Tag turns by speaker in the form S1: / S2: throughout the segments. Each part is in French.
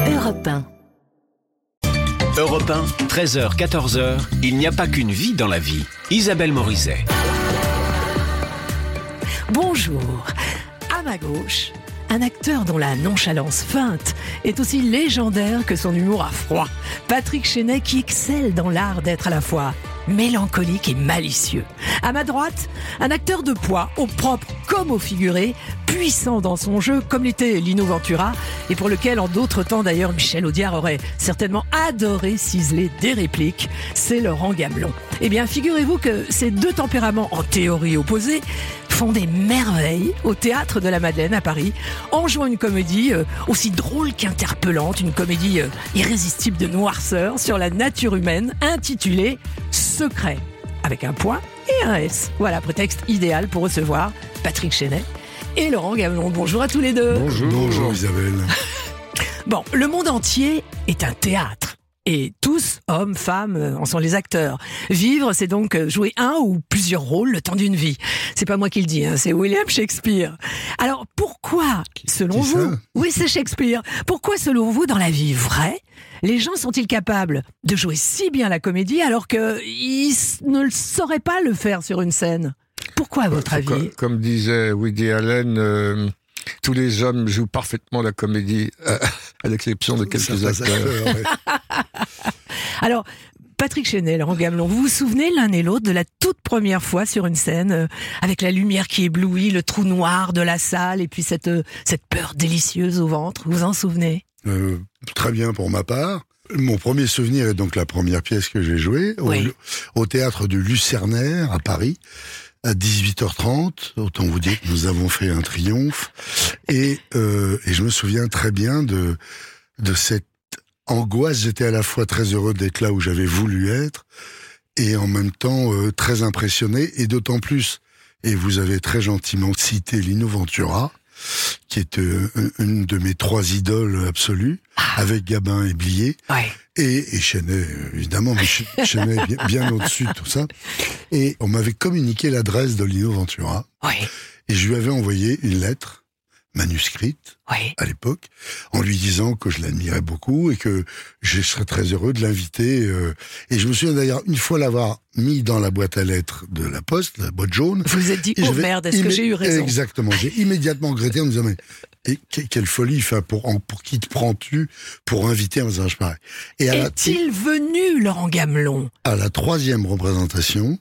S1: Europe 1.
S2: Europe 1, 13h, 14h, il n'y a pas qu'une vie dans la vie. Isabelle Morizet.
S3: Bonjour. À ma gauche, un acteur dont la nonchalance feinte est aussi légendaire que son humour à froid. Patrick Chenet qui excelle dans l'art d'être à la fois mélancolique et malicieux. À ma droite, un acteur de poids, au propre comme au figuré, puissant dans son jeu comme l'était Lino Ventura, et pour lequel en d'autres temps d'ailleurs Michel Audiard aurait certainement adoré ciseler des répliques, c'est Laurent Gamelon. Eh bien figurez-vous que ces deux tempéraments en théorie opposés font des merveilles au Théâtre de la Madeleine à Paris, en jouant une comédie aussi drôle qu'interpellante, une comédie irrésistible de noirceur sur la nature humaine, intitulée Secret, avec un point et un S. Voilà, prétexte idéal pour recevoir Patrick Chenet et Laurent Gamelon. Bonjour à tous les deux.
S4: Bonjour Isabelle.
S3: Bon, le monde entier est un théâtre. Et tous, hommes, femmes, en sont les acteurs. Vivre, c'est donc jouer un ou plusieurs rôles le temps d'une vie. C'est pas moi qui le dis, c'est William Shakespeare. Alors pourquoi, selon vous... Oui, c'est Shakespeare. Pourquoi, selon vous, dans la vie vraie, les gens sont-ils capables de jouer si bien la comédie alors qu'ils ne sauraient pas le faire sur une scène ? Pourquoi, à votre avis ?
S4: Comme disait Woody Allen... tous les hommes jouent parfaitement la comédie, à l'exception de quelques acteurs.
S3: Ouais. Alors, Patrick Chenet, Laurent Gamelon, vous vous souvenez l'un et l'autre de la toute première fois sur une scène, avec la lumière qui éblouit, le trou noir de la salle, et puis cette peur délicieuse au ventre, vous vous en souvenez ?
S5: Très bien pour ma part. Mon premier souvenir est donc la première pièce que j'ai jouée, oui. au théâtre de Lucernaire, à Paris. À 18h30, autant vous dire que nous avons fait un triomphe, et je me souviens très bien de cette angoisse. J'étais à la fois très heureux d'être là où j'avais voulu être, et en même temps très impressionné, et d'autant plus, et vous avez très gentiment cité Lino Ventura, qui est une de mes trois idoles absolues, avec Gabin et Blier, ouais. Et Chenet, évidemment, mais Chenet bien au-dessus de tout ça. Et on m'avait communiqué l'adresse de Lino Ventura, ouais. Et je lui avais envoyé une lettre manuscrite, ouais. À l'époque, en lui disant que je l'admirais beaucoup et que je serais très heureux de l'inviter. Et je me souviens d'ailleurs une fois l'avoir mis dans la boîte à lettres de la Poste, la boîte jaune.
S3: Vous vous êtes dit, oh merde, est-ce que j'ai eu raison ?
S5: Exactement, j'ai immédiatement regretté en me disant, mais et quelle folie, enfin, pour qui te prends-tu pour inviter un message pareil ? Et
S3: est-il venu, Laurent Gamelon ?
S5: À la troisième représentation,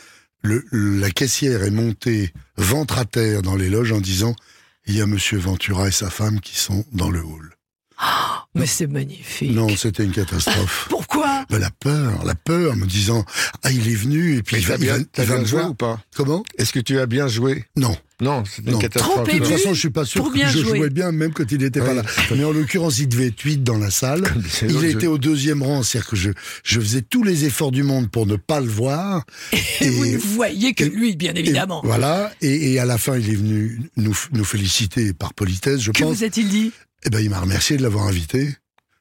S5: la caissière est montée ventre à terre dans les loges en disant, il y a Monsieur Ventura et sa femme qui sont dans le hall.
S3: Oh, mais c'est magnifique.
S5: Non, c'était une catastrophe.
S3: Pourquoi ?
S5: La peur, me disant, il est venu, et puis il va me
S4: jouer
S5: voir.
S4: Ou pas ?
S5: Comment ?
S4: Est-ce que tu as bien joué ?
S5: Non,
S4: c'était une catastrophe.
S5: De toute façon, je suis pas sûr que je jouais bien, même quand il n'était pas là. Mais en l'occurrence, il devait être 8 dans la salle. Il était au deuxième rang, c'est-à-dire que je faisais tous les efforts du monde pour ne pas le voir.
S3: Et vous ne voyez que lui, bien évidemment.
S5: Voilà, et à la fin, il est venu nous féliciter par politesse, je pense.
S3: Que vous a-t-il dit ?
S5: Eh ben, il m'a remercié de l'avoir invité.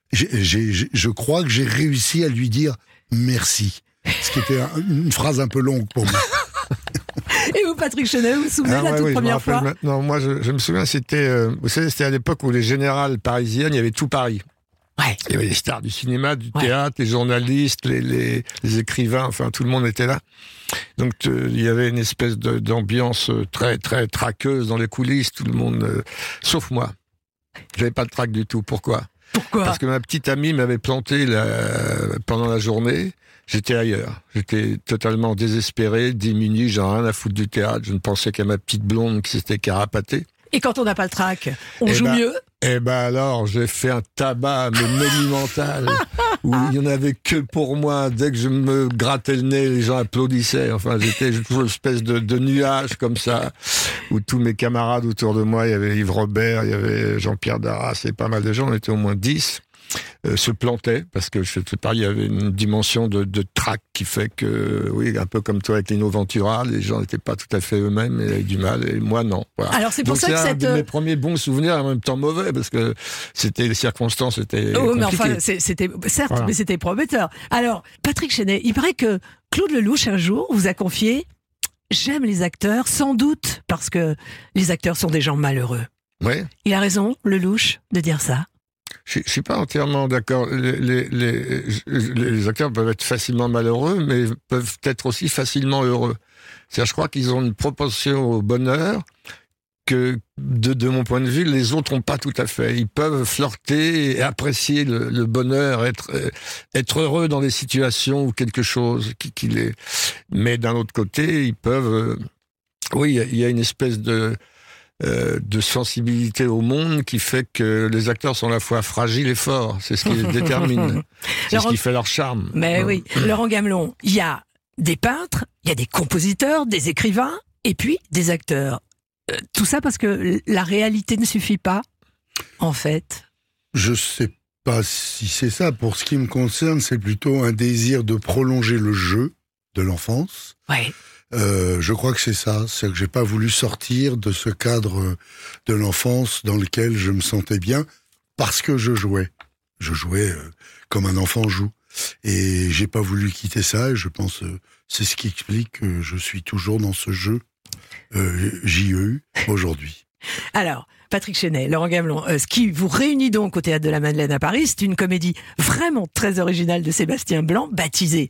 S5: Je crois que j'ai réussi à lui dire merci. Ce qui était une phrase un peu longue pour moi.
S3: Et vous, Patrick Chenet, vous vous souvenez de la toute première fois ?
S4: Maintenant, moi, je me souviens, c'était, vous savez, c'était à l'époque où les générales parisiennes, il y avait tout Paris.
S3: Ouais.
S4: Il y avait les stars du cinéma, du théâtre, les journalistes, les écrivains, enfin, tout le monde était là. Donc, il y avait une espèce d'ambiance très, très traqueuse dans les coulisses, tout le monde, sauf moi. J'avais pas de trac du tout. Pourquoi ? Parce que ma petite amie m'avait planté pendant la journée. J'étais ailleurs. J'étais totalement désespéré, démuni, j'en ai rien à foutre du théâtre. Je ne pensais qu'à ma petite blonde qui s'était carapatée.
S3: Et quand on n'a pas le trac, on joue mieux ?
S4: Eh ben alors, j'ai fait un tabac monumental où il n'y en avait que pour moi. Dès que je me grattais le nez, les gens applaudissaient. Enfin, j'étais toujours une espèce de nuage comme ça, où tous mes camarades autour de moi, il y avait Yves Robert, il y avait Jean-Pierre Darras et pas mal de gens, on était au moins 10. Se plantait, parce que je sais pas, il y avait une dimension de trac qui fait que, oui, un peu comme toi avec Lino Ventura, les gens n'étaient pas tout à fait eux-mêmes et avaient du mal, et moi non. Voilà.
S3: Alors c'est pour
S4: donc
S3: ça que
S4: c'est un de mes premiers bons souvenirs, en même temps mauvais, parce que les circonstances étaient compliquées.
S3: Mais enfin, c'était certes, voilà. Mais c'était prometteur. Alors, Patrick Chenet, il paraît que Claude Lelouch un jour vous a confié « J'aime les acteurs, sans doute parce que les acteurs sont des gens malheureux ».
S4: Oui.
S3: Il a raison, Lelouch, de dire ça.
S4: Je suis pas entièrement d'accord. Les acteurs peuvent être facilement malheureux, mais peuvent être aussi facilement heureux. C'est-à-dire, je crois qu'ils ont une proportion au bonheur que, de mon point de vue, les autres n'ont pas tout à fait. Ils peuvent flirter et apprécier le bonheur, être heureux dans des situations ou quelque chose qui les... Mais d'un autre côté, ils peuvent... oui, il y a une espèce de sensibilité au monde qui fait que les acteurs sont à la fois fragiles et forts. C'est ce qui les détermine. C'est ce qui fait leur charme.
S3: Mais oui, Laurent Gamelon, il y a des peintres, il y a des compositeurs, des écrivains, et puis des acteurs. Tout ça parce que la réalité ne suffit pas, en fait.
S5: Je sais pas si c'est ça. Pour ce qui me concerne, c'est plutôt un désir de prolonger le jeu de l'enfance.
S3: Ouais.
S5: Je crois que c'est ça. C'est que j'ai pas voulu sortir de ce cadre de l'enfance dans lequel je me sentais bien parce que je jouais. Je jouais comme un enfant joue. Et j'ai pas voulu quitter ça, et je pense c'est ce qui explique que je suis toujours dans ce jeu JEU aujourd'hui.
S3: Alors, Patrick Chenet, Laurent Gamelon, ce qui vous réunit donc au Théâtre de la Madeleine à Paris, c'est une comédie vraiment très originale de Sébastien Blanc, baptisée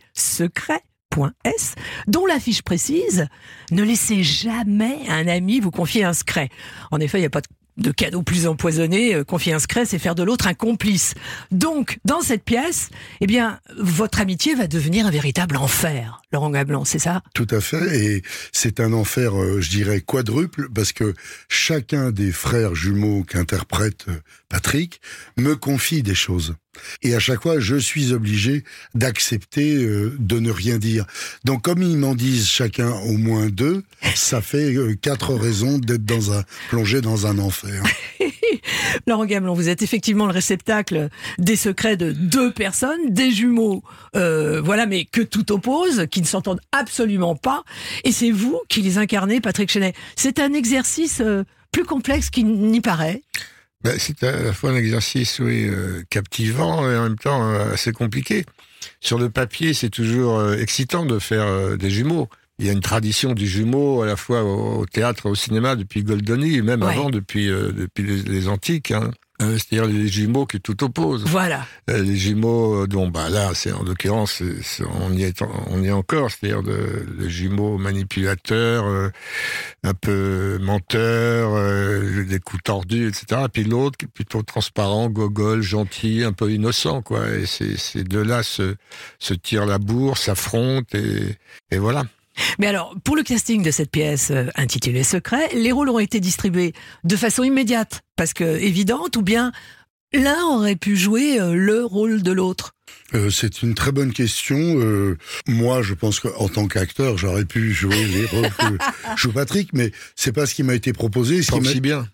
S3: Secret.S, dont l'affiche précise « Ne laissez jamais un ami vous confier un secret ». En effet, il n'y a pas de cadeau plus empoisonné, confier un secret, c'est faire de l'autre un complice. Donc, dans cette pièce, eh bien, votre amitié va devenir un véritable enfer, Laurent Gamelon, c'est ça ?
S5: Tout à fait, et c'est un enfer, je dirais, quadruple, parce que chacun des frères jumeaux qu'interprète Patrick me confie des choses. Et à chaque fois, je suis obligé d'accepter de ne rien dire. Donc, comme ils m'en disent chacun au moins 2, ça fait 4 raisons d'être plongé dans un enfer.
S3: Laurent Gamelon, vous êtes effectivement le réceptacle des secrets de 2 personnes, des jumeaux, voilà, mais que tout oppose, qui ne s'entendent absolument pas. Et c'est vous qui les incarnez, Patrick Chenet. C'est un exercice plus complexe qu'il n'y paraît.
S4: C'est à la fois un exercice, oui, captivant et en même temps assez compliqué. Sur le papier, c'est toujours excitant de faire des jumeaux. Il y a une tradition du jumeau à la fois au théâtre et au cinéma depuis Goldoni, et même avant, depuis les antiques. Hein. C'est-à-dire les jumeaux qui tout opposent.
S3: Voilà.
S4: Les jumeaux dont, là, c'est en l'occurrence, on y est encore. C'est-à-dire le jumeau manipulateur, un peu menteur, des coups tordus, etc. Et puis l'autre qui est plutôt transparent, gogol, gentil, un peu innocent, quoi. Et ces deux-là se tirent la bourre, s'affrontent et voilà.
S3: Mais alors, pour le casting de cette pièce intitulée Secret, les rôles ont été distribués de façon immédiate, parce que évidente, ou bien l'un aurait pu jouer le rôle de l'autre?
S5: C'est une très bonne question. Moi, je pense qu'en tant qu'acteur, j'aurais pu jouer les rôles que joue Patrick, mais c'est pas ce qui m'a été proposé.
S4: Si bien.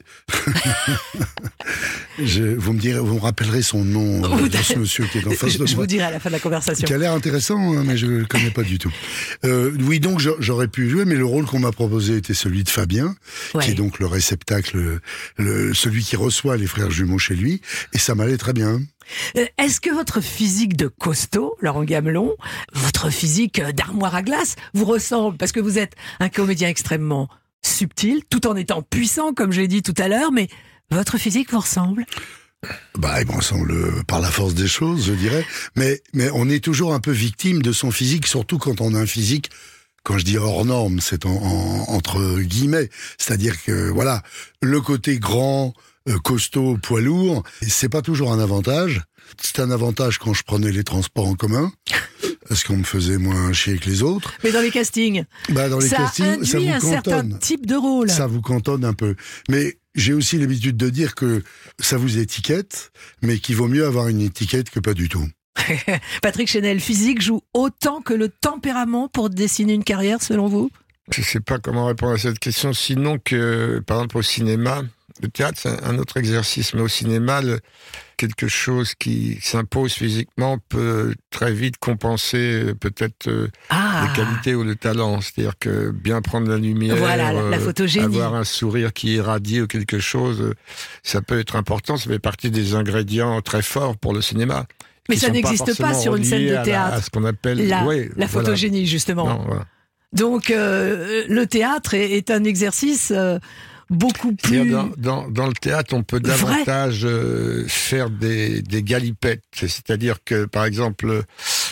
S5: Vous me rappellerez son nom, de ce monsieur qui est en face de moi.
S3: Je vous dirai à la fin de la conversation.
S5: Qui a l'air intéressant, hein, mais je le connais pas du tout. Oui, donc j'aurais pu jouer, mais le rôle qu'on m'a proposé était celui de Fabien, qui est donc le réceptacle, celui qui reçoit les frères jumeaux chez lui, et ça m'allait très bien.
S3: Est-ce que votre physique de costaud, Laurent Gamelon, votre physique d'armoire à glace, vous ressemble? Parce que vous êtes un comédien extrêmement subtil, tout en étant puissant, comme j'ai dit tout à l'heure, mais votre physique vous ressemble?
S5: Il me ressemble par la force des choses, je dirais. Mais on est toujours un peu victime de son physique, surtout quand on a un physique, quand je dis hors norme, c'est entre guillemets. C'est-à-dire que, voilà, le côté grand, costaud, poids lourd, c'est pas toujours un avantage. C'est un avantage quand je prenais les transports en commun, parce qu'on me faisait moins chier que les autres.
S3: Mais dans les castings, ça induit un certain type de rôle.
S5: Ça vous cantonne un peu. Mais j'ai aussi l'habitude de dire que ça vous étiquette, mais qu'il vaut mieux avoir une étiquette que pas du tout.
S3: Patrick Chenet, le physique joue autant que le tempérament pour dessiner une carrière, selon vous?
S4: Je ne sais pas comment répondre à cette question, sinon que, par exemple, au cinéma, le théâtre, c'est un autre exercice, mais au cinéma, quelque chose qui s'impose physiquement peut très vite compenser peut-être les qualités ou le talent. C'est-à-dire que bien prendre la lumière,
S3: la photogénie,
S4: avoir un sourire qui irradie ou quelque chose, ça peut être important, ça fait partie des ingrédients très forts pour le cinéma.
S3: Mais ça n'existe pas sur une scène de théâtre.
S4: À ce qu'on appelle
S3: la photogénie, justement.
S4: Non, voilà.
S3: Donc, le théâtre est un exercice beaucoup plus...
S4: Dans le théâtre, on peut davantage faire des galipettes. C'est-à-dire que, par exemple,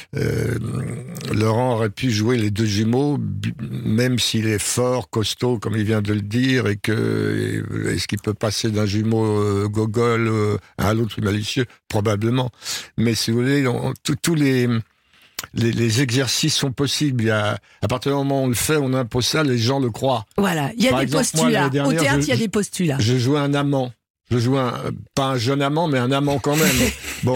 S4: Laurent aurait pu jouer les deux jumeaux, même s'il est fort, costaud, comme il vient de le dire, et que est-ce qu'il peut passer d'un jumeau gogol à l'autre plus malicieux? Probablement. Mais si vous voulez, tous les exercices sont possibles. À partir du moment où on le fait, on impose ça, les gens le croient.
S3: Voilà, il y a des postulats. Au théâtre, il y a des postulats.
S4: Je jouais un amant. Je jouais pas un jeune amant, mais un amant quand même. Bon.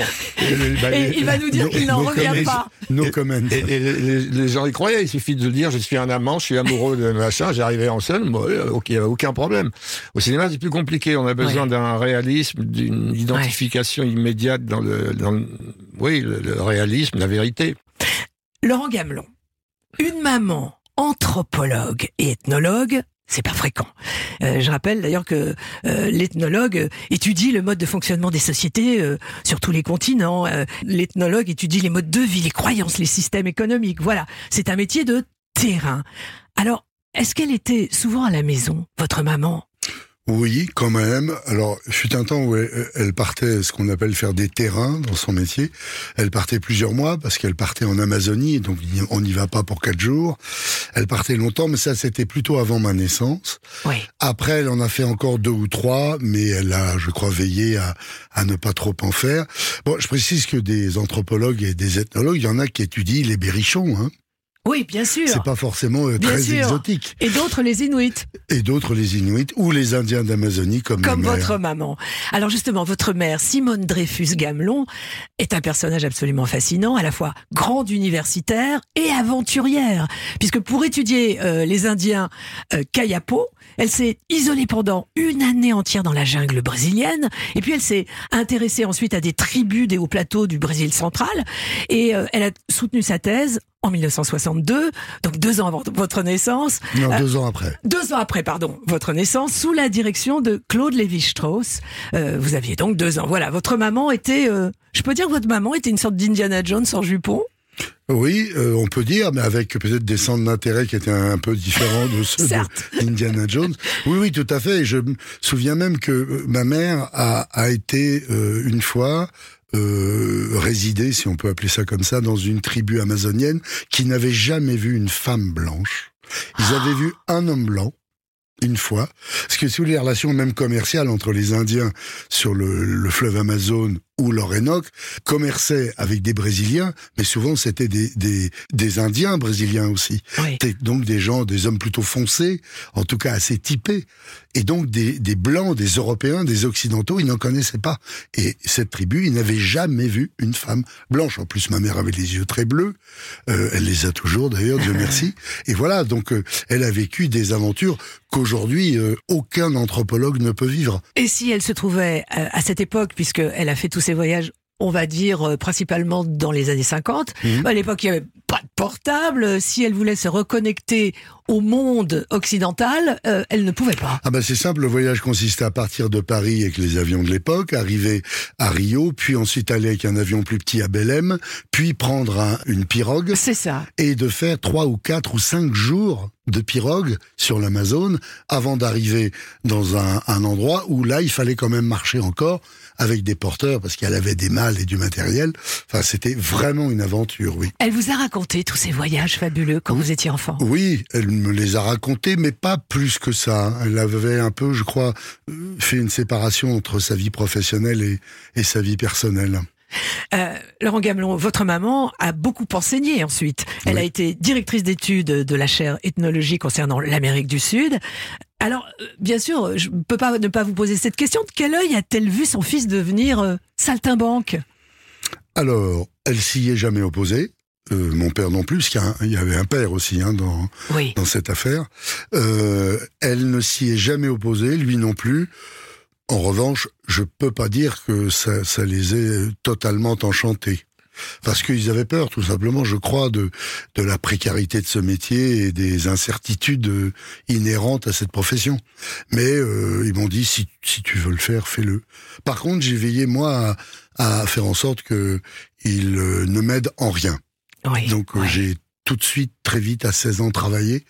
S3: Et il va nous dire qu'il n'en revient pas.
S5: No comment.
S4: Et les gens y croyaient. Il suffit de dire, je suis un amant, je suis amoureux de machin, j'arrivais en scène, bon, ok, il n'y avait aucun problème. Au cinéma, c'est plus compliqué. On a besoin d'un réalisme, d'une identification immédiate dans le réalisme, la vérité.
S3: Laurent Gamelon, une maman anthropologue et ethnologue, c'est pas fréquent. Je rappelle d'ailleurs que l'ethnologue étudie le mode de fonctionnement des sociétés sur tous les continents. L'ethnologue étudie les modes de vie, les croyances, les systèmes économiques. Voilà, c'est un métier de terrain. Alors, est-ce qu'elle était souvent à la maison, votre maman ?
S5: Oui, quand même. Alors, fut un temps où elle partait, ce qu'on appelle faire des terrains dans son métier. Elle partait plusieurs mois parce qu'elle partait en Amazonie, donc on n'y va pas pour 4 jours. Elle partait longtemps, mais ça, c'était plutôt avant ma naissance.
S3: Oui.
S5: Après, elle en a fait encore 2 ou 3, mais elle a, je crois, veillé à ne pas trop en faire. Bon, je précise que des anthropologues et des ethnologues, il y en a qui étudient les berrichons, hein.
S3: Oui, bien sûr.
S5: C'est pas forcément très exotique.
S3: Et d'autres les Inuits.
S5: Et d'autres les Inuits ou les Indiens d'Amazonie comme
S3: votre maman. Alors justement, votre mère, Simone Dreyfus Gamelon, est un personnage absolument fascinant, à la fois grande universitaire et aventurière. Puisque pour étudier les Indiens Kayapo, elle s'est isolée pendant une année entière dans la jungle brésilienne. Et puis elle s'est intéressée ensuite à des tribus des hauts plateaux du Brésil central. Et elle a soutenu sa thèse en 1962, donc 2 ans avant votre naissance.
S5: Non, 2 ans après.
S3: 2 ans après, pardon, votre naissance, sous la direction de Claude Lévi-Strauss. Vous aviez donc 2 ans. Voilà, votre maman était... je peux dire que votre maman était une sorte d'Indiana Jones en jupon ?
S5: Oui, on peut dire, mais avec peut-être des centres d'intérêt qui étaient un peu différents de ceux d'Indiana Jones. Oui, tout à fait. Et je me souviens même que ma mère a été une fois... résider, si on peut appeler ça comme ça, dans une tribu amazonienne qui n'avait jamais vu une femme blanche. Ils avaient vu un homme blanc, une fois. Parce que sous les relations même commerciales entre les Indiens sur le fleuve Amazone ou l'Orénoque, commerçaient avec des Brésiliens, mais souvent c'était des Indiens brésiliens aussi.
S3: Oui.
S5: C'était donc des gens, des hommes plutôt foncés, en tout cas assez typés. Et donc des Blancs, des Européens, des Occidentaux, ils n'en connaissaient pas. Et cette tribu, ils n'avaient jamais vu une femme blanche. En plus, ma mère avait les yeux très bleus. Elle les a toujours d'ailleurs, Dieu merci. Et voilà, donc elle a vécu des aventures qu'aujourd'hui, aucun anthropologue ne peut vivre.
S3: Et si elle se trouvait à cette époque, puisqu'elle a fait tous ces voyages, on va dire principalement dans les années 50, à l'époque il n'y avait pas de portable, si elle voulait se reconnecter au monde occidental, elle ne pouvait pas.
S5: Ah c'est simple, le voyage consistait à partir de Paris avec les avions de l'époque, arriver à Rio, puis ensuite aller avec un avion plus petit à Belém, puis prendre une pirogue.
S3: C'est ça.
S5: Et de faire 3 ou 4 ou 5 jours de pirogue sur l'Amazone avant d'arriver dans un endroit où là il fallait quand même marcher encore avec des porteurs parce qu'elle avait des malles et du matériel. Enfin, c'était vraiment une aventure, oui.
S3: Elle vous a raconté tous ces voyages fabuleux quand vous étiez enfant?
S5: Oui, elle me les a racontés, mais pas plus que ça. Elle avait un peu, je crois, fait une séparation entre sa vie professionnelle et sa vie personnelle.
S3: Laurent Gamelon, votre maman a beaucoup enseigné ensuite. Elle a été directrice d'études de la chaire ethnologie concernant l'Amérique du Sud. Alors, bien sûr, je ne peux pas ne pas vous poser cette question. De quel œil a-t-elle vu son fils devenir saltimbanque?
S5: Alors, elle s'y est jamais opposée. Mon père non plus, parce qu'il y avait un père aussi dans cette affaire. Elle ne s'y est jamais opposée, lui non plus. En revanche, je peux pas dire que ça les ait totalement enchantés. Parce qu'ils avaient peur, tout simplement, je crois, de la précarité de ce métier et des incertitudes inhérentes à cette profession. Mais ils m'ont dit, si tu veux le faire, fais-le. Par contre, j'ai veillé, moi, à faire en sorte qu'ils ne m'aident en rien.
S3: Oui,
S5: Donc j'ai tout de suite, très vite, à 16 ans, travaillé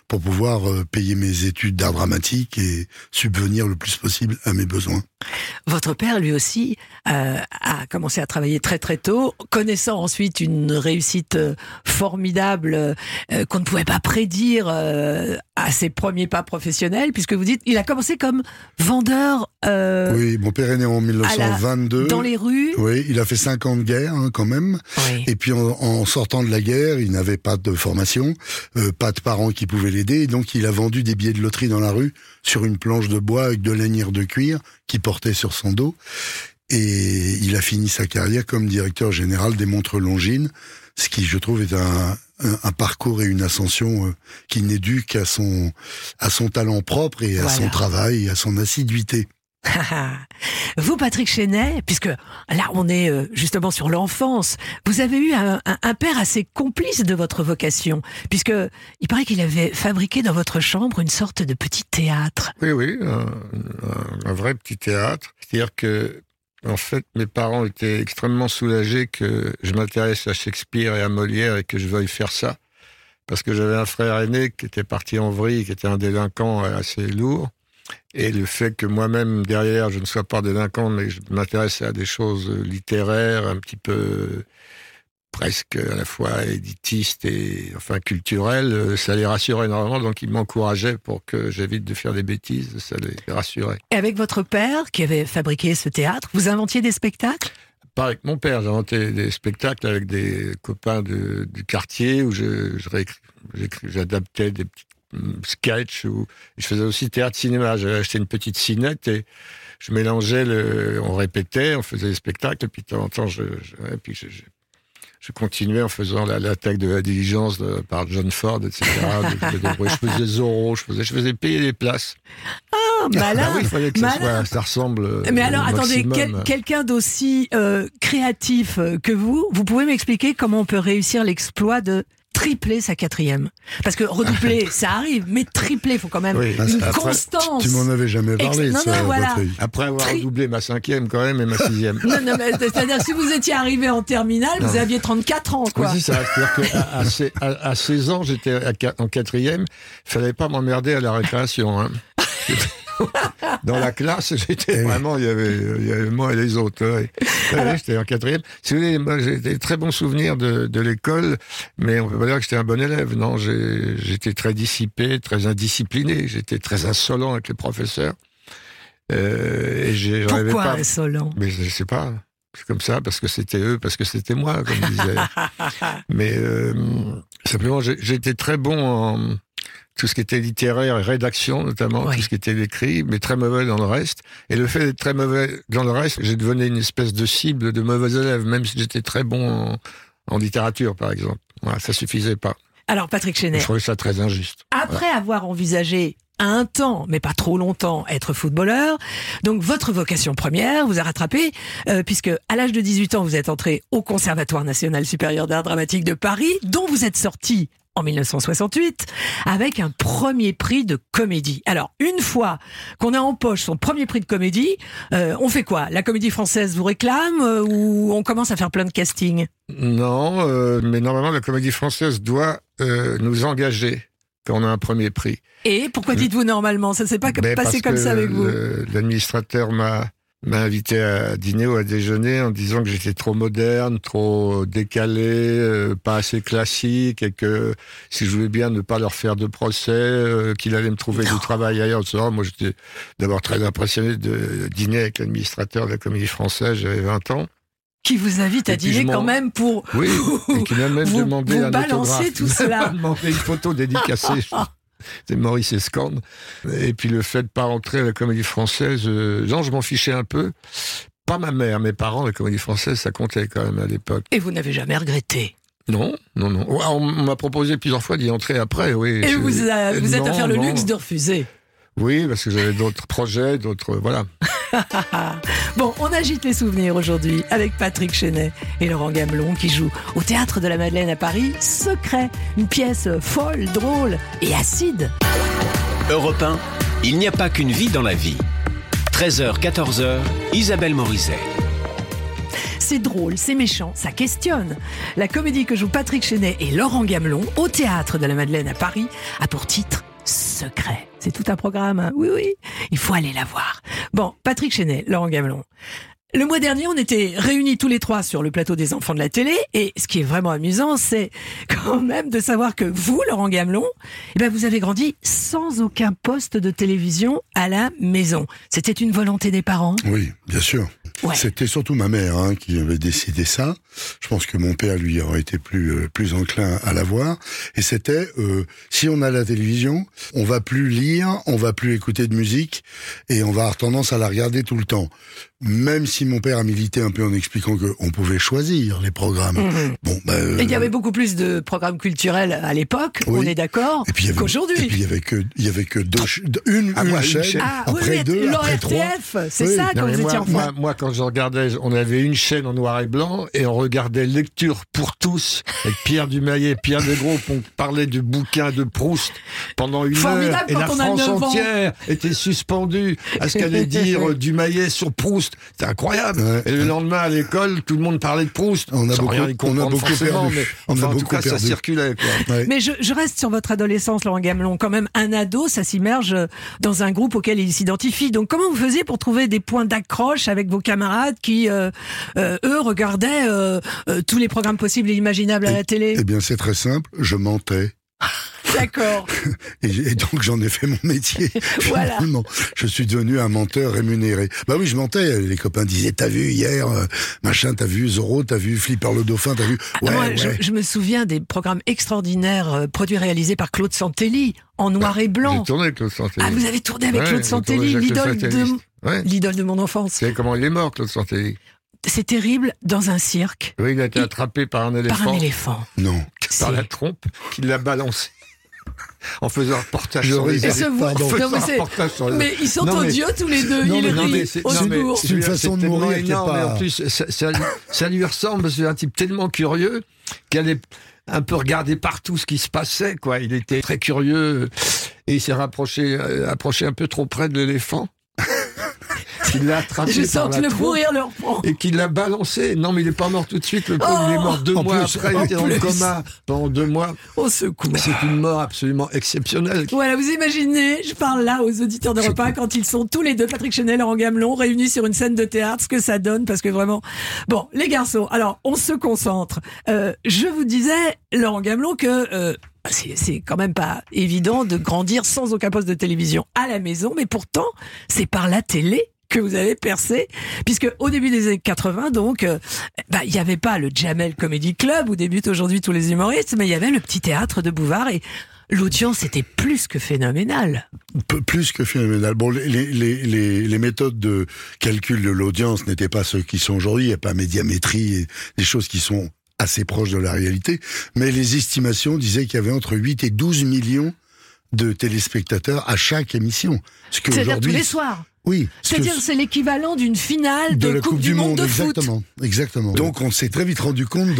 S5: pour pouvoir payer mes études d'art dramatique et subvenir le plus possible à mes besoins.
S3: Votre père, lui aussi, a commencé à travailler très très tôt, connaissant ensuite une réussite formidable qu'on ne pouvait pas prédire à ses premiers pas professionnels, puisque vous dites, il a commencé comme vendeur.
S5: Oui, mon père est né en 1922.
S3: Dans les rues.
S5: Oui, il a fait 5 ans de guerre quand même.
S3: Oui.
S5: Et puis en sortant de la guerre, il n'avait pas de formation, pas de parents qui pouvaient l'aider, et donc il a vendu des billets de loterie dans la rue sur une planche de bois avec de lanières de cuir qu'il portait sur son dos. Et il a fini sa carrière comme directeur général des Montres Longines, ce qui, je trouve, est un parcours et une ascension qui n'est due qu'à son talent propre et à son travail et à son assiduité.
S3: Vous, Patrick Chenet, puisque là on est justement sur l'enfance, vous avez eu un père assez complice de votre vocation, puisque il paraît qu'il avait fabriqué dans votre chambre une sorte de petit théâtre.
S4: Oui, un vrai petit théâtre. C'est-à-dire que, en fait, mes parents étaient extrêmement soulagés que je m'intéresse à Shakespeare et à Molière et que je veuille faire ça, parce que j'avais un frère aîné qui était parti en vrille, qui était un délinquant assez lourd. Et le fait que moi-même, derrière, je ne sois pas délinquant, mais je m'intéresse à des choses littéraires, un petit peu presque à la fois élitistes et enfin culturelles, ça les rassurait énormément, donc ils m'encourageaient pour que j'évite de faire des bêtises, ça les rassurait.
S3: Et avec votre père, qui avait fabriqué ce théâtre, vous inventiez des spectacles ?
S4: Pas avec mon père, j'inventais des spectacles avec des copains du quartier où j'adaptais des petits sketch, où je faisais aussi théâtre-cinéma. J'avais acheté une petite cinette et je mélangeais on répétait, on faisait des spectacles, et puis de temps en temps, je continuais en faisant l'attaque de la diligence par John Ford, etc. Je faisais Zorro, je faisais payer les places.
S3: Ah, malin!
S4: Ah oui, il fallait que ça ressemble.
S3: Mais alors, attendez, quelqu'un d'aussi créatif que vous pouvez m'expliquer comment on peut réussir l'exploit de tripler sa 4e. Parce que redoubler, ça arrive, mais tripler, il faut quand même une constance.
S5: Tu m'en avais jamais parlé,
S3: voilà.
S4: Après avoir redoublé ma 5e quand même et ma 6e.
S3: Non, mais c'est-à-dire, si vous étiez arrivé en terminale, vous aviez 34 ans, quoi.
S4: Oui, c'est ça. C'est-à-dire qu'à 16 ans, j'étais en 4e, il fallait pas m'emmerder à la récréation, hein. Dans la classe, j'étais vraiment, il y avait moi et les autres. J'étais en 4e. Si vous voulez, moi, j'ai des très bons souvenirs de l'école, mais on peut pas dire que j'étais un bon élève. Non, j'étais très dissipé, très indiscipliné. J'étais très insolent avec les professeurs.
S3: Pourquoi insolent ?
S4: Mais je sais pas. C'est comme ça, parce que c'était eux, parce que c'était moi, comme disait. Mais simplement, j'étais très bon en tout ce qui était littéraire et rédaction, notamment, tout ce qui était écrit, mais très mauvais dans le reste. Et le fait d'être très mauvais dans le reste, j'ai devenu une espèce de cible de mauvais élèves, même si j'étais très bon en littérature, par exemple. Voilà, ça suffisait pas.
S3: Alors, Patrick Chenet.
S4: Je trouvais ça très injuste.
S3: Après avoir envisagé à un temps, mais pas trop longtemps, être footballeur, donc votre vocation première vous a rattrapé, puisque à l'âge de 18 ans, vous êtes entré au Conservatoire national supérieur d'art dramatique de Paris, dont vous êtes sorti en 1968, avec un premier prix de comédie. Alors, une fois qu'on a en poche son premier prix de comédie, on fait quoi ? La Comédie Française vous réclame ou on commence à faire plein de castings ?
S4: Non, mais normalement, la Comédie Française doit nous engager quand on a un premier prix.
S3: Et pourquoi dites-vous normalement ? Ça ne s'est pas passé comme ça avec vous ?
S4: L'administrateur m'a invité à dîner ou à déjeuner en disant que j'étais trop moderne, trop décalé, pas assez classique, et que si je voulais bien ne pas leur faire de procès, qu'il allait me trouver du travail ailleurs. Moi, j'étais d'abord très impressionné de dîner avec l'administrateur de la Comédie Française, j'avais 20 ans.
S3: Qui vous invite à dîner quand même pour
S4: et qui m'a même demandé un autographe.
S3: Balancer tout cela.
S4: Il m'a demandé une photo dédicacée. C'est Maurice Escorne. Et puis le fait de pas rentrer à la Comédie Française, non, je m'en fichais un peu. Pas ma mère, mes parents, la Comédie Française, ça comptait quand même à l'époque.
S3: Et vous n'avez jamais regretté ?
S4: Non. On m'a proposé plusieurs fois d'y entrer après, oui.
S3: Et vous êtes à faire le luxe de refuser ?
S4: Oui, parce que j'avais d'autres projets, voilà.
S3: Bon, on agite les souvenirs aujourd'hui avec Patrick Chenet et Laurent Gamelon qui jouent au Théâtre de la Madeleine à Paris, Secret, une pièce folle, drôle et acide.
S2: Europe 1, il n'y a pas qu'une vie dans la vie. 13h, 14h, Isabelle Morizet.
S3: c'est drôle, c'est méchant, ça questionne. La comédie que joue Patrick Chenet et Laurent Gamelon au Théâtre de la Madeleine à Paris a pour titre Secret. C'est tout un programme, hein. Oui, il faut aller la voir. Bon, Patrick Chenet, Laurent Gamelon. Le mois dernier, on était réunis tous les trois sur le plateau des enfants de la télé, et ce qui est vraiment amusant, c'est quand même de savoir que vous, Laurent Gamelon, vous avez grandi sans aucun poste de télévision à la maison. C'était une volonté des parents?
S5: Oui, bien sûr.
S3: Ouais.
S5: C'était surtout ma mère qui avait décidé ça. Je pense que mon père, lui, aurait été plus enclin à la voir. Et c'était, si on a la télévision, on va plus lire, on va plus écouter de musique, et on va avoir tendance à la regarder tout le temps. Même si mon père a milité un peu en expliquant qu'on pouvait choisir les programmes. Bon,
S3: et il y avait beaucoup plus de programmes culturels à l'époque,
S5: oui.
S3: On est d'accord, qu'aujourd'hui.
S5: Et puis il y avait que une chaîne, après deux, après trois.
S3: C'est ça quand vous étiez enfant.
S4: Moi, quand je regardais, on avait une chaîne en noir et blanc et on regardait Lecture pour tous avec Pierre Dumayet, Pierre Desgros, on parlait du bouquin de Proust pendant une heure et la France entière était suspendue à ce qu'allait dire Dumayet sur Proust. C'était incroyable. Ouais. Et le lendemain à l'école, tout le monde parlait de Proust.
S5: On a beaucoup perdu.
S4: Mais en tout cas, ça circulait. Quoi.
S3: Ouais. Mais je reste sur votre adolescence, Laurent Gamelon. Quand même, un ado, ça s'immerge dans un groupe auquel il s'identifie. Donc, comment vous faisiez pour trouver des points d'accroche avec vos camarades qui, eux, regardaient tous les programmes possibles et imaginables à la télé?
S5: Eh bien, c'est très simple. Je mentais.
S3: D'accord.
S5: Et donc j'en ai fait mon métier.
S3: Voilà.
S5: Finalement, je suis devenu un menteur rémunéré. Bah oui, je mentais. Les copains disaient, t'as vu hier, machin, t'as vu Zorro, t'as vu Flipper le Dauphin, t'as vu. Ouais,
S3: moi,
S5: ouais.
S3: Je me souviens des programmes extraordinaires produits réalisés par Claude Santelli en noir et blanc.
S4: J'ai tourné avec Claude Santelli.
S3: Ah, vous avez tourné avec Claude Santelli, l'idole de mon enfance.
S4: C'est comment il est mort, Claude Santelli?
S3: C'est terrible, dans un cirque.
S4: Oui, il a été attrapé par un éléphant.
S3: Par un éléphant.
S5: Non.
S4: Par la trompe, qui l'a balancé. En faisant un reportage
S5: sur les
S3: mais ils sont odieux tous les deux.
S5: C'est une façon de mourir qui est pas...
S4: Mais en plus, ça lui ressemble. C'est un type tellement curieux qu'elle est un peu regardé partout ce qui se passait. Quoi. Il était très curieux et il s'est approché un peu trop près de l'éléphant. Il l'a attrapé par la trompe et qu'il l'a balancé. Non, mais il n'est pas mort tout de suite. Le pauvre, il est mort 2 mois après. Il était dans le coma pendant 2 mois.
S3: Au secours.
S4: C'est une mort absolument exceptionnelle.
S3: Voilà, vous imaginez, je parle là aux auditeurs de Repas quand ils sont tous les deux, Patrick Chenet et Laurent Gamelon, réunis sur une scène de théâtre, ce que ça donne, parce que vraiment... Bon, les garçons, alors, on se concentre. Je vous disais, Laurent Gamelon, que... c'est quand même pas évident de grandir sans aucun poste de télévision à la maison, mais pourtant, c'est par la télé que vous avez percé, puisque au début des années 80, donc, il n'y avait pas le Jamel Comedy Club où débutent aujourd'hui tous les humoristes, mais il y avait le petit théâtre de Bouvard et l'audience était plus que phénoménale.
S5: Plus que phénoménal. Bon, les méthodes de calcul de l'audience n'étaient pas ceux qui sont aujourd'hui. Il n'y a pas médiamétrie et des choses qui sont assez proches de la réalité. Mais les estimations disaient qu'il y avait entre 8 et 12 millions de téléspectateurs à chaque émission.
S3: C'est-à-dire tous les soirs.
S5: Oui.
S3: C'est-à-dire c'est l'équivalent d'une finale de la Coupe du Monde de foot.
S5: Exactement. Donc on s'est très vite rendu compte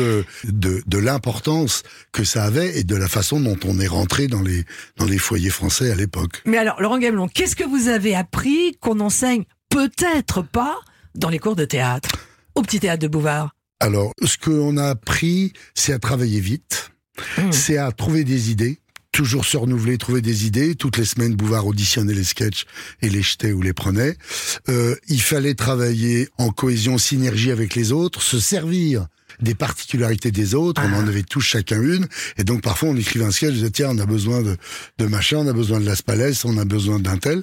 S5: de l'importance que ça avait et de la façon dont on est rentré dans les foyers français à l'époque.
S3: Mais alors, Laurent Gamelon, qu'est-ce que vous avez appris qu'on n'enseigne peut-être pas dans les cours de théâtre, au petit théâtre de Bouvard?
S5: Alors, ce qu'on a appris, c'est à travailler vite, c'est à trouver des idées, toujours se renouveler, trouver des idées. Toutes les semaines, Bouvard auditionnait les sketchs et les jetait ou les prenait. Il fallait travailler en cohésion, synergie avec les autres, se servir des particularités des autres. On en avait tous chacun une. Et donc, parfois, on écrivait un sketch, on disait, tiens, on a besoin de machin, on a besoin de Las Palais, on a besoin d'un tel.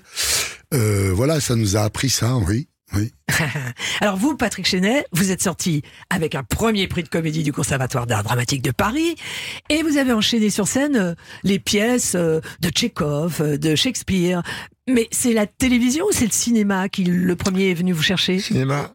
S5: Voilà, ça nous a appris ça, oui. Oui.
S3: Alors vous, Patrick Chenet, vous êtes sorti avec un premier prix de comédie du Conservatoire d'art dramatique de Paris et vous avez enchaîné sur scène les pièces de Tchekhov, de Shakespeare. Mais c'est la télévision ou c'est le cinéma qui, le premier, est venu vous chercher?
S4: Cinéma.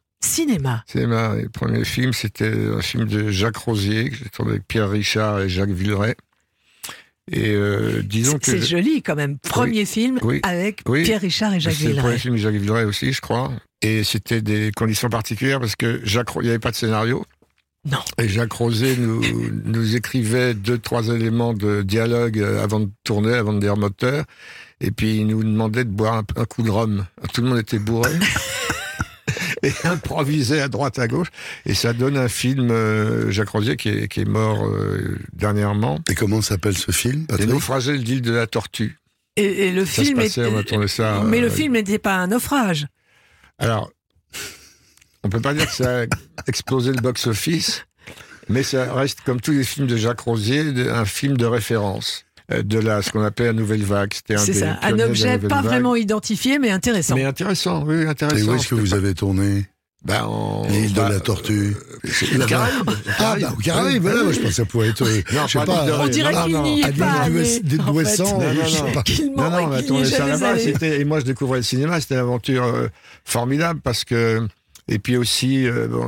S4: Le premier film, c'était un film de Jacques Rosier, que j'ai tourné avec Pierre Richard et Jacques Villeray. Et disons que
S3: c'est joli quand même. Premier film avec Pierre Richard et Jacques Villeray.
S4: C'est le premier film de Jacques Villeray aussi, je crois. Et c'était des conditions particulières parce que il n'y avait pas de scénario.
S3: Non.
S4: Et Jacques Rosier nous écrivait 2-3 éléments de dialogue avant de tourner, avant de dire moteur. Et puis il nous demandait de boire un coup de rhum. Tout le monde était bourré. et improviser à droite à gauche. Et ça donne un film, Jacques Rosier, qui est mort dernièrement.
S5: Et comment s'appelle ce film,
S4: Les Naufragés de l'île de la Tortue.
S3: Et le
S4: Ça
S3: film
S4: se passait, on a tourné ça.
S3: Mais le film n'était pas un naufrage.
S4: Alors, on peut pas dire que ça a explosé le box-office, mais ça reste, comme tous les films de Jacques Rosier, un film de référence. De ce qu'on appelle la nouvelle vague. C'était
S3: C'est ça, un objet pas vraiment identifié, mais intéressant.
S4: Mais intéressant, oui, intéressant.
S5: Et où est-ce que vous avez tourné ? L'île de la Tortue.
S4: Les Caraïbes.
S5: Aux Caraïbes, voilà, moi je pensais que ça pouvait être.
S4: Non,
S5: je sais pas.
S3: On dirait qu'il n'y est pas allé.
S5: Des Douessants.
S4: Non, on a tourné ça là-bas. Et moi, je découvrais le cinéma. C'était une aventure formidable parce que. Et puis aussi,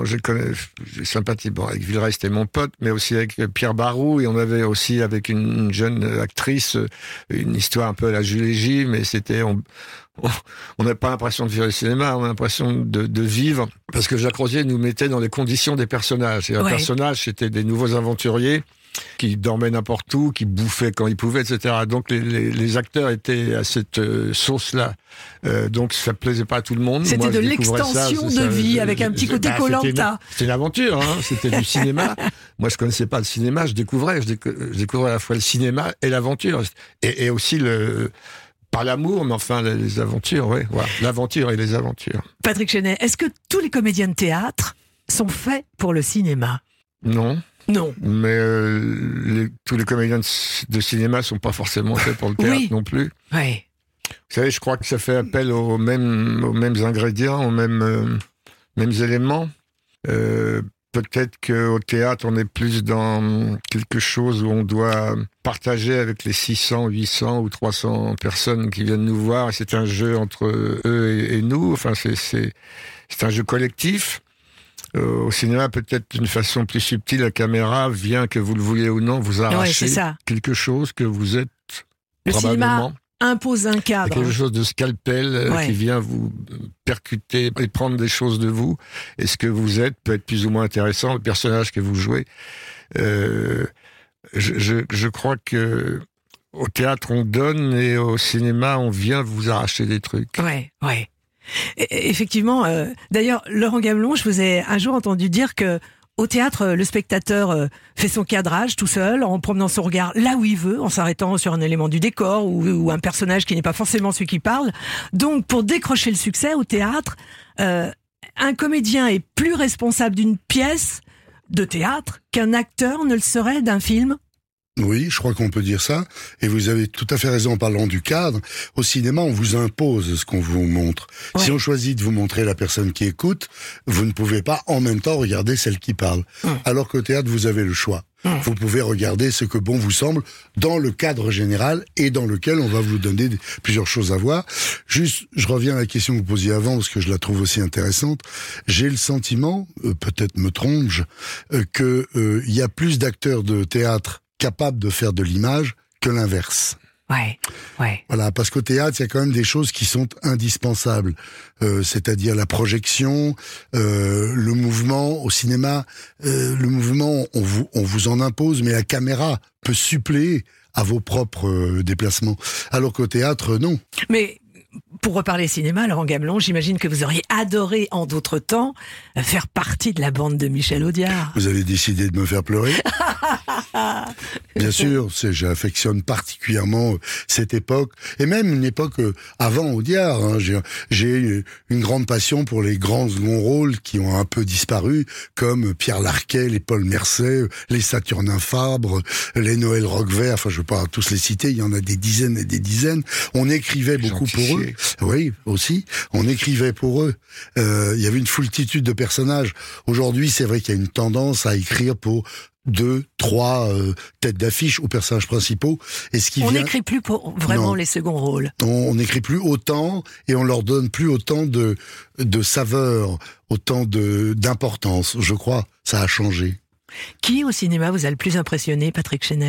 S4: j'ai sympathie avec Villeray, c'était mon pote, mais aussi avec Pierre Barou, et on avait aussi avec une jeune actrice une histoire un peu à la Jules J, mais c'était, on n'a pas l'impression de vivre le cinéma, on a l'impression de vivre, parce que Jacques Rosier nous mettait dans les conditions des personnages. Et un personnage, c'était des nouveaux aventuriers qui dormaient n'importe où, qui bouffaient quand ils pouvaient, etc. Donc les acteurs étaient à cette sauce-là. Donc ça plaisait pas à tout le monde.
S3: C'était de l'extension de vie avec un petit côté Koh-Lanta.
S4: C'était une aventure, hein. C'était du cinéma. Moi, je connaissais pas le cinéma, je découvrais à la fois le cinéma et l'aventure, et aussi par l'amour, mais enfin les aventures, oui. Voilà. L'aventure et les aventures.
S3: Patrick Chenet, est-ce que tous les comédiens de théâtre sont faits pour le cinéma ?
S4: Non.
S3: Non.
S4: Mais tous les comédiens de cinéma sont pas forcément faits pour le théâtre non plus.
S3: Oui.
S4: Vous savez, je crois que ça fait appel aux mêmes ingrédients, aux mêmes éléments. Peut-être qu'au théâtre, on est plus dans quelque chose où on doit partager avec les 600, 800 ou 300 personnes qui viennent nous voir. Et c'est un jeu entre eux et nous. Enfin, c'est un jeu collectif. Au cinéma, peut-être d'une façon plus subtile, la caméra vient, que vous le vouliez ou non, vous arracher quelque chose que vous êtes probablement.
S3: Cinéma impose un cadre.
S4: Quelque chose de scalpel qui vient vous percuter et prendre des choses de vous. Et ce que vous êtes peut être plus ou moins intéressant, le personnage que vous jouez. Je crois que au théâtre, on donne, et au cinéma, on vient vous arracher des trucs.
S3: Ouais. Effectivement, d'ailleurs, Laurent Gabelon, je vous ai un jour entendu dire que au théâtre, le spectateur fait son cadrage tout seul, en promenant son regard là où il veut, en s'arrêtant sur un élément du décor ou un personnage qui n'est pas forcément celui qui parle. Donc, pour décrocher le succès au théâtre, un comédien est plus responsable d'une pièce de théâtre qu'un acteur ne le serait d'un film.
S5: Oui, je crois qu'on peut dire ça. Et vous avez tout à fait raison en parlant du cadre. Au cinéma, on vous impose ce qu'on vous montre. Si on choisit de vous montrer la personne qui écoute, vous ne pouvez pas en même temps regarder celle qui parle. Alors qu'au théâtre, vous avez le choix. Vous pouvez regarder ce que bon vous semble dans le cadre général et dans lequel on va vous donner plusieurs choses à voir. Juste, je reviens à la question que vous posiez avant parce que je la trouve aussi intéressante. J'ai le sentiment, peut-être me trompe-je, que il y a plus d'acteurs de théâtre capables de faire de l'image que l'inverse.
S3: Ouais.
S5: Voilà, parce qu'au théâtre, il y a quand même des choses qui sont indispensables, c'est-à-dire la projection, le mouvement. Au cinéma, le mouvement, on vous en impose, mais la caméra peut suppléer à vos propres déplacements. Alors qu'au théâtre, non.
S3: Mais pour reparler cinéma, Laurent Gabelon, j'imagine que vous auriez adoré, en d'autres temps, faire partie de la bande de Michel Audiard.
S5: Vous avez décidé de me faire pleurer ? Bien sûr, j'affectionne particulièrement cette époque, et même une époque avant Audiard. Hein. J'ai une grande passion pour les grands seconds rôles qui ont un peu disparu, comme Pierre Larquet, les Paul Mercey, les Saturnin Fabre, les Noël Roquevert, enfin je ne veux pas tous les citer, il y en a des dizaines et des dizaines. On écrivait beaucoup pour eux. Oui, aussi. On écrivait pour eux. Il y avait une foultitude de personnages. Aujourd'hui, c'est vrai qu'il y a une tendance à écrire pour 2, 3 têtes d'affiche aux personnages principaux. Et
S3: on n'écrit plus pour vraiment les seconds rôles.
S5: On n'écrit plus autant et on leur donne plus autant de saveur, autant d'importance. Je crois, ça a changé.
S3: Qui au cinéma vous a le plus impressionné, Patrick Chenet ?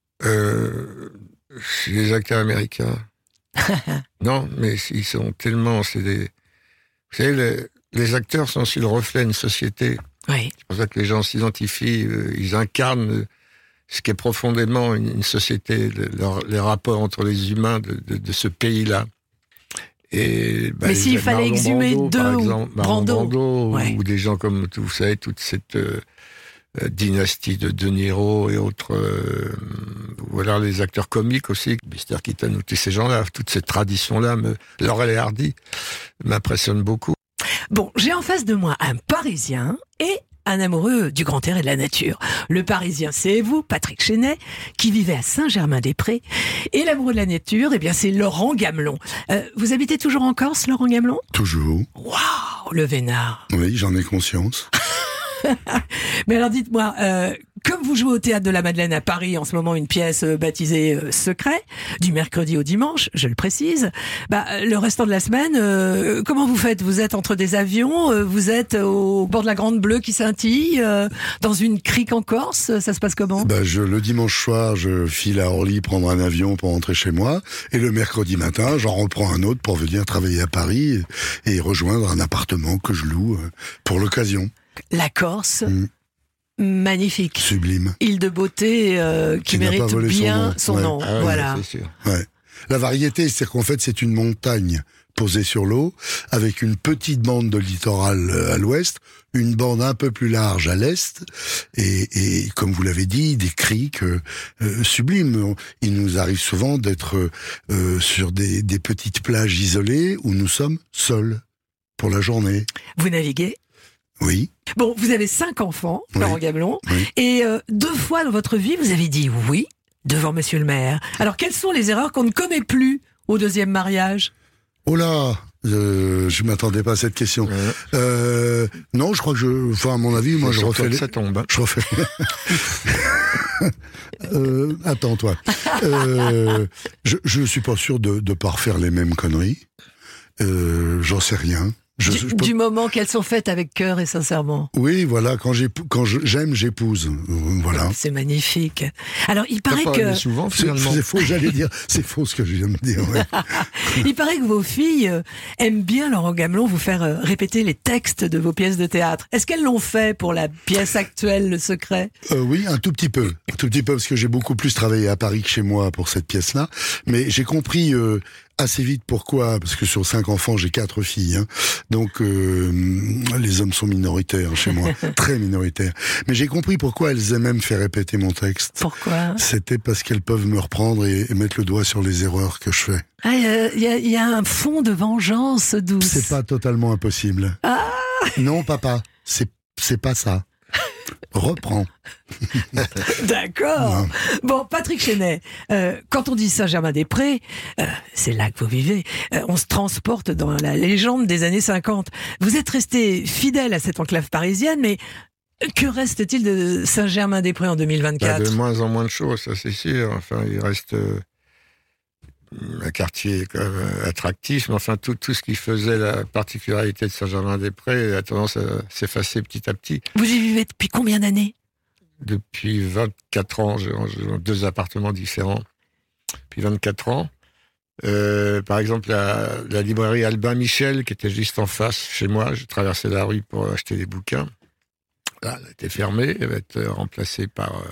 S4: Les acteurs américains. Non, mais ils sont tellement... Vous savez, les acteurs sont aussi le reflet d'une société.
S3: Oui.
S4: C'est pour ça que les gens s'identifient, ils incarnent ce qu'est profondément une société, les rapports entre les humains de ce pays-là. Et,
S3: Mais s'il fallait
S4: Marlon
S3: exhumer
S4: Brando,
S3: deux,
S4: par
S3: ou
S4: exemple, Marlon
S3: Brando,
S4: Brando,
S3: ouais.
S4: ou des gens comme, vous savez, toute cette dynastie de Niro et autres, voilà, les acteurs comiques aussi, Buster Keaton, ou tous ces gens-là, toute cette tradition-là, Laurel et Hardy, m'impressionne beaucoup.
S3: Bon, j'ai en face de moi un Parisien et un amoureux du grand air et de la nature. Le Parisien, c'est vous, Patrick Chenet, qui vivait à Saint-Germain-des-Prés. Et l'amoureux de la nature, eh bien, c'est Laurent Gamelon. Vous habitez toujours en Corse, Laurent Gamelon ?
S5: Toujours.
S3: Waouh, le vénard.
S5: Oui, j'en ai conscience.
S3: Mais alors dites-moi, comme vous jouez au Théâtre de la Madeleine à Paris en ce moment une pièce baptisée Secret, du mercredi au dimanche, je le précise, le restant de la semaine, comment vous faites ? Vous êtes entre des avions, vous êtes au bord de la Grande Bleue qui scintille, dans une crique en Corse, ça se passe comment ?
S5: Le dimanche soir, je file à Orly prendre un avion pour rentrer chez moi, et le mercredi matin, j'en reprends un autre pour venir travailler à Paris et rejoindre un appartement que je loue pour l'occasion.
S3: La Corse, magnifique.
S5: Sublime.
S3: Île de beauté qui
S5: n'a pas
S3: mérite
S5: volé
S3: bien son
S5: Ouais.
S3: nom.
S4: Ah ouais,
S3: Voilà.
S4: c'est sûr.
S5: Ouais. La variété, c'est qu'en fait, c'est une montagne posée sur l'eau, avec une petite bande de littoral à l'ouest, une bande un peu plus large à l'est, et comme vous l'avez dit, des criques sublimes. Il nous arrive souvent d'être sur des petites plages isolées où nous sommes seuls pour la journée.
S3: Vous naviguez ?
S5: Oui.
S3: Bon, vous avez 5 enfants,
S5: Oui.
S3: Laurent Gamelon,
S5: Oui.
S3: et 2 fois dans votre vie, vous avez dit oui devant Monsieur le maire. Alors, quelles sont les erreurs qu'on ne commet plus au 2e mariage ?
S5: Oh là, je m'attendais pas à cette question. Non, je crois que à mon avis, moi, je refais les...
S4: Ça tombe. Hein.
S5: Je refais. Attends, toi. Je suis pas sûr de pas refaire les mêmes conneries. J'en sais rien.
S3: Du moment qu'elles sont faites avec cœur et sincèrement.
S5: Oui, voilà. Quand j'aime, j'épouse. Voilà.
S3: C'est magnifique. Alors, il paraît
S4: T'as pas
S3: que...
S4: aimé souvent, finalement.
S5: C'est faux, j'allais dire. C'est faux ce que je viens de dire. Ouais.
S3: Il paraît que vos filles aiment bien, Laurent Gamelon, vous faire répéter les textes de vos pièces de théâtre. Est-ce qu'elles l'ont fait pour la pièce actuelle, Le Secret ?
S5: Oui, un tout petit peu, parce que j'ai beaucoup plus travaillé à Paris que chez moi pour cette pièce-là. Mais j'ai compris assez vite pourquoi, parce que sur 5 enfants, j'ai 4 filles. Hein. Donc, les hommes sont minoritaires chez moi, très minoritaires. Mais j'ai compris pourquoi elles aimaient me faire répéter mon texte.
S3: Pourquoi ?
S5: C'était parce qu'elles peuvent me reprendre et mettre le doigt sur les erreurs que je fais.
S3: Ah, il y a un fond de vengeance douce.
S5: C'est pas totalement impossible.
S3: Ah.
S5: Non, papa, c'est pas ça. Reprends.
S3: D'accord.
S5: Non.
S3: Bon, Patrick Chenet, quand on dit Saint-Germain-des-Prés, c'est là que vous vivez, on se transporte dans la légende des années 50. Vous êtes resté fidèle à cette enclave parisienne, mais que reste-t-il de Saint-Germain-des-Prés en 2024
S4: De moins en moins de choses, ça c'est sûr. Enfin, il reste un quartier quand même attractif, mais enfin tout ce qui faisait la particularité de Saint-Germain-des-Prés a tendance à s'effacer petit à petit.
S3: Vous y vivez depuis combien d'années ?
S4: Depuis 24 ans, j'ai 2 appartements différents. Depuis 24 ans. Par exemple, la librairie Albin Michel, qui était juste en face chez moi, je traversais la rue pour acheter des bouquins. Là, elle a été fermée, elle va être remplacée par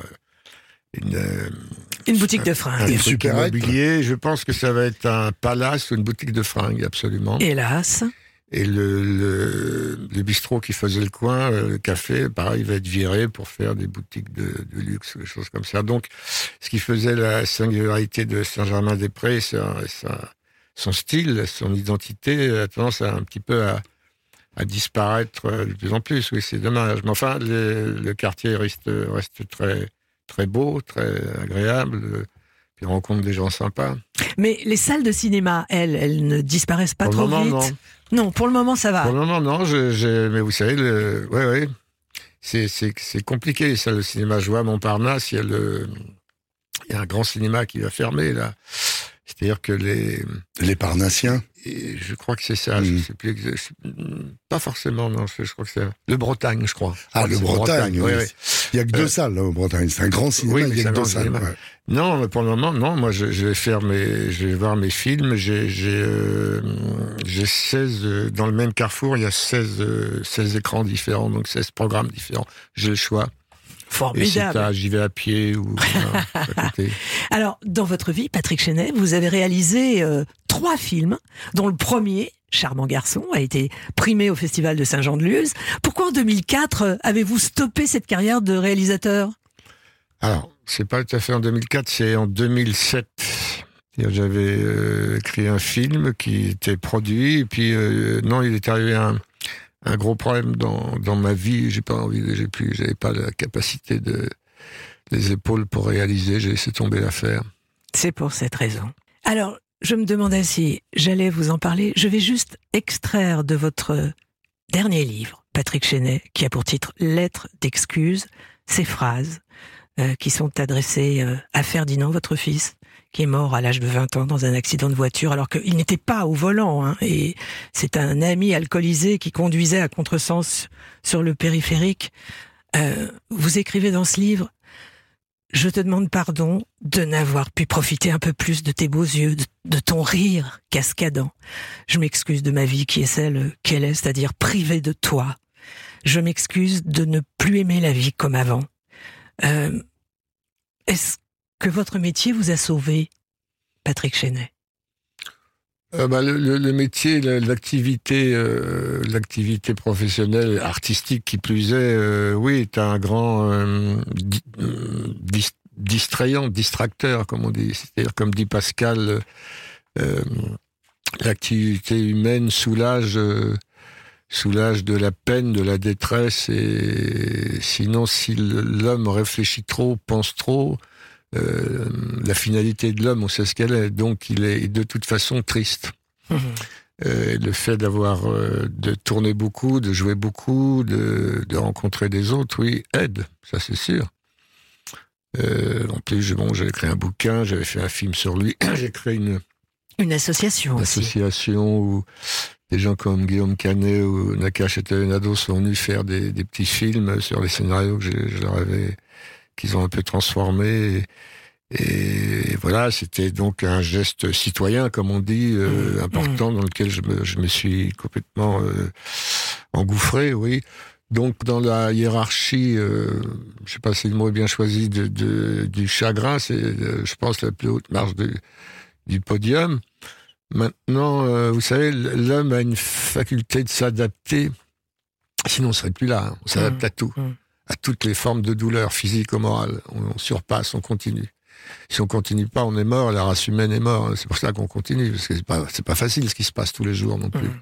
S3: une boutique de fringues.
S4: un truc
S5: supérette.
S4: immobilier. Je pense que ça va être un palace ou une boutique de fringues, absolument.
S3: Hélas.
S4: Et le bistrot qui faisait le coin, le café, pareil, va être viré pour faire des boutiques de luxe, des choses comme ça. Donc, ce qui faisait la singularité de Saint-Germain-des-Prés, son style, son identité, a tendance un petit peu à disparaître de plus en plus. Oui, c'est dommage. Mais enfin, le quartier reste très, très beau, très agréable. Puis on rencontre des gens sympas.
S3: Mais les salles de cinéma, elles ne disparaissent pas
S4: Pour
S3: trop
S4: le moment,
S3: vite.
S4: non.
S3: Non, pour le moment, ça va.
S4: Pour le moment, non. Mais vous savez, ouais. C'est compliqué, les salles de cinéma. Je vois à Montparnasse, il y a un grand cinéma qui va fermer, là. C'est-à-dire que
S5: Les Parnassiens.
S4: et je crois que c'est ça, je sais plus pas forcément, non, je crois que c'est le Bretagne, je crois.
S5: Ah, le Bretagne, oui.
S4: oui.
S5: Il y a que 2 salles, là, au Bretagne. C'est un grand cinéma,
S4: Oui, mais
S5: il y
S4: c'est
S5: a
S4: un
S5: que 2
S4: grand
S5: salles.
S4: cinéma.
S5: Ouais.
S4: Non, mais pour le moment, non. Moi, je vais voir mes films. J'ai 16 dans le même carrefour. Il y a 16 écrans différents, donc 16 programmes différents. J'ai le choix.
S3: Formidable.
S4: J'y vais à pied ou à côté.
S3: Alors, dans votre vie, Patrick Chenet, vous avez réalisé 3 films, dont le premier, Charmant garçon, a été primé au Festival de Saint-Jean-de-Luz. Pourquoi en 2004 avez-vous stoppé cette carrière de réalisateur ?
S4: Alors, c'est pas tout à fait en 2004, c'est en 2007. J'avais écrit un film qui était produit, et puis non, il est arrivé un gros problème dans ma vie. J'avais pas la capacité les épaules pour réaliser. J'ai laissé tomber l'affaire.
S3: C'est pour cette raison. Alors, je me demandais si j'allais vous en parler. Je vais juste extraire de votre dernier livre, Patrick Chenet, qui a pour titre Lettre d'excuse, ces phrases qui sont adressées à Ferdinand, votre fils, qui est mort à l'âge de 20 ans dans un accident de voiture, alors qu'il n'était pas au volant, hein, et c'est un ami alcoolisé qui conduisait à contresens sur le périphérique. Vous écrivez dans ce livre: je te demande pardon de n'avoir pu profiter un peu plus de tes beaux yeux, de ton rire cascadant. Je m'excuse de ma vie qui est celle qu'elle est, c'est-à-dire privée de toi. Je m'excuse de ne plus aimer la vie comme avant. Est-ce que votre métier vous a sauvé, Patrick Chenet ?
S4: Le métier, l'activité professionnelle, artistique qui plus est, oui, est un grand distracteur, comme on dit. C'est-à-dire, comme dit Pascal, l'activité humaine soulage de la peine, de la détresse, et sinon, si l'homme réfléchit trop, pense trop, la finalité de l'homme, on sait ce qu'elle est, donc il est de toute façon triste. Le fait de tourner beaucoup, de jouer beaucoup, de rencontrer des autres, oui, aide, ça c'est sûr. En plus, j'avais écrit un bouquin, j'avais fait un film sur lui, j'ai créé
S3: une association aussi.
S4: Où des gens comme Guillaume Canet ou Nakache Telenado sont venus faire des petits films sur les scénarios que qu'ils ont un peu transformés. Et voilà, c'était donc un geste citoyen, comme on dit, important, dans lequel je me suis complètement engouffré, oui. Donc, dans la hiérarchie, je sais pas si le mot est bien choisi, du chagrin, c'est, je pense, la plus haute marche du podium. Maintenant, vous savez, l'homme a une faculté de s'adapter, sinon on serait plus là, hein. On s'adapte à tout, à toutes les formes de douleur, physique ou morale. On surpasse, on continue. Si on continue pas, on est mort, la race humaine est morte. C'est pour ça qu'on continue, parce que c'est pas facile ce qui se passe tous les jours non plus.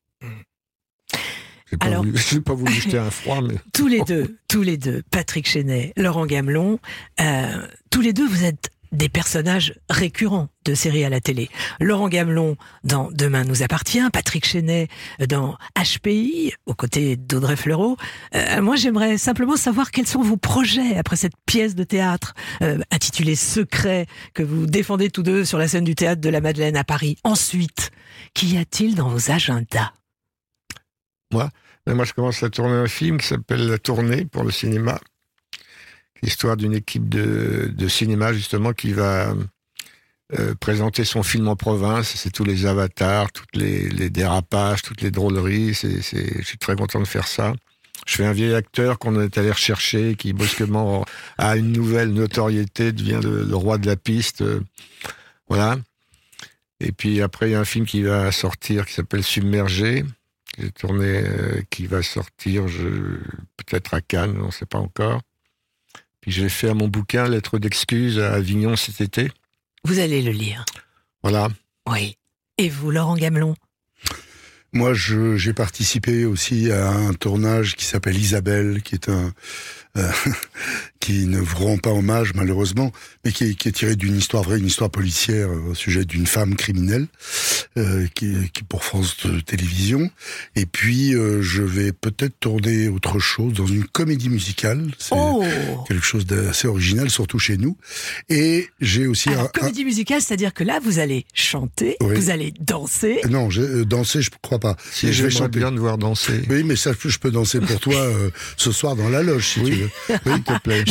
S4: J'ai pas voulu jeter un froid, mais... Tous
S3: les deux, Patrick Chenet, Laurent Gamelon, tous les deux, vous êtes des personnages récurrents de séries à la télé. Laurent Gamelon dans Demain nous appartient, Patrick Chenet dans HPI, aux côtés d'Audrey Fleurot. Moi, j'aimerais simplement savoir quels sont vos projets après cette pièce de théâtre intitulée Secret, que vous défendez tous deux sur la scène du théâtre de la Madeleine à Paris. Ensuite, qu'y a-t-il dans vos agendas ?
S4: Moi, je commence à tourner un film qui s'appelle La Tournée pour le cinéma. L'histoire d'une équipe de cinéma, justement, qui va présenter son film en province. C'est tous les avatars, tous les dérapages, toutes les drôleries. Je suis très content de faire ça. Je fais un vieil acteur qu'on est allé rechercher, qui brusquement a une nouvelle notoriété, devient le roi de la piste. Voilà. Et puis après, il y a un film qui va sortir, qui s'appelle Submergé. J'ai tourné, qui va sortir peut-être à Cannes, on ne sait pas encore. Puis j'ai fait à mon bouquin Lettre d'excuse à Avignon cet été.
S3: Vous allez le lire.
S4: Voilà.
S3: Oui. Et vous, Laurent Gamelon ?
S5: Moi, j'ai participé aussi à un tournage qui s'appelle Isabelle, qui est qui ne vous rend pas hommage malheureusement, mais qui est tiré d'une histoire vraie, une histoire policière au sujet d'une femme criminelle, qui pour France Télévisions. Et puis je vais peut-être tourner autre chose dans une comédie musicale. C'est quelque chose d'assez original, surtout chez nous. Et j'ai aussi
S3: comédie musicale, c'est-à-dire que là vous allez chanter, oui. Vous allez danser.
S5: Non, danser, je crois pas.
S4: Si je vais chanter, bien de voir danser.
S5: Oui, mais ça, je peux danser pour toi ce soir dans la loge, si tu veux.
S4: Oui, s'il te plaît.
S3: Je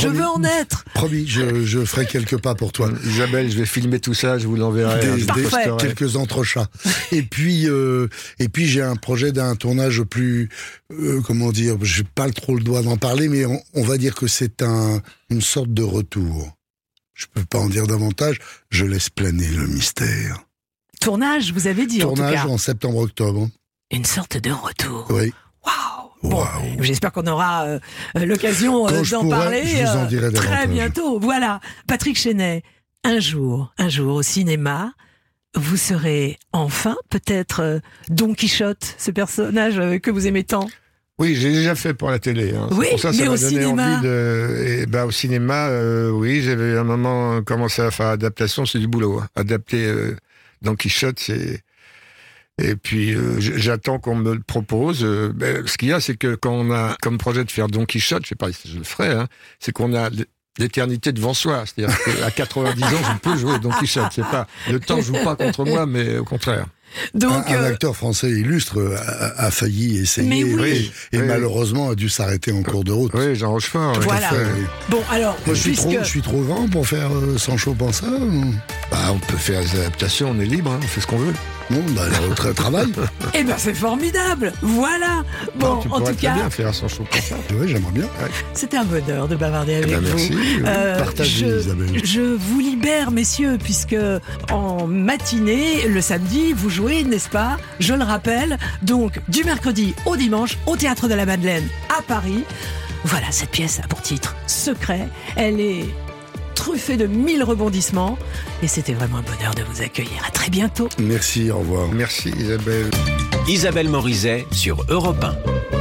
S3: veux en être.
S5: Promis, je ferai quelques pas pour toi.
S4: Isabelle, je vais filmer tout ça, je vous l'enverrai.
S3: Parfait.
S5: Quelques entrechats. Et puis j'ai un projet d'un tournage plus, comment dire, j'ai pas trop le droit d'en parler, mais on va dire que c'est une sorte de retour. Je peux pas en dire davantage, je laisse planer le mystère.
S3: Tournage, vous avez dit,
S5: Tournage
S3: en tout cas.
S5: en septembre-octobre.
S3: Une sorte de retour.
S5: Oui.
S3: Waouh. Bon, j'espère qu'on aura l'occasion d'en parler
S5: je vous en dirai
S3: très
S5: davantage.
S3: bientôt. Voilà, Patrick Chenet, un jour au cinéma, vous serez enfin peut-être Don Quichotte, ce personnage que vous aimez tant.
S4: Oui, j'ai déjà fait pour la télé. Hein.
S3: Oui,
S4: pour ça,
S3: mais
S4: m'a
S3: au
S4: donné
S3: cinéma.
S4: envie au cinéma, oui, j'avais un moment commencé à faire adaptation, c'est du boulot. Hein. Adapter Don Quichotte, c'est... Et puis, j'attends qu'on me le propose. Ce qu'il y a, c'est que quand on a comme projet de faire Don Quichotte, je sais pas si je le ferai, hein, c'est qu'on a l'éternité devant soi. C'est-à-dire qu'à 90 ans, je peux jouer Don Quichotte. C'est pas, le temps joue pas contre moi, mais au contraire.
S3: Donc,
S5: un acteur français illustre a failli essayer
S3: Mais oui.
S5: et malheureusement a dû s'arrêter en cours de route.
S4: Oui, Jean Rochefort. oui.
S3: voilà.
S5: Tout à fait, oui.
S3: Bon, alors,
S5: Moi, je
S3: puisque...
S5: suis trop grand pour faire Sancho Panza.
S4: On peut faire des adaptations, on est libre, hein, on fait ce qu'on veut.
S5: Non, le travail.
S3: Eh ben, c'est formidable. Voilà. Bon,
S4: Tu
S3: en
S4: pourrais
S3: tout
S4: très
S3: cas,
S4: bien faire son show comme ça.
S5: Oui, j'aimerais bien.
S3: c'était un bonheur de bavarder avec vous.
S4: Merci.
S5: Partagez, Isabelle.
S3: Je vous libère, messieurs, puisque en matinée, le samedi, vous jouez, n'est-ce pas? Je le rappelle, donc du mercredi au dimanche, au Théâtre de la Madeleine à Paris. Voilà, cette pièce a pour titre Secret. Elle est truffée de 1000 rebondissements. Et c'était vraiment un bonheur de vous accueillir. À très bientôt.
S5: Merci, au revoir.
S4: Merci Isabelle.
S2: Isabelle Morizet sur Europe 1.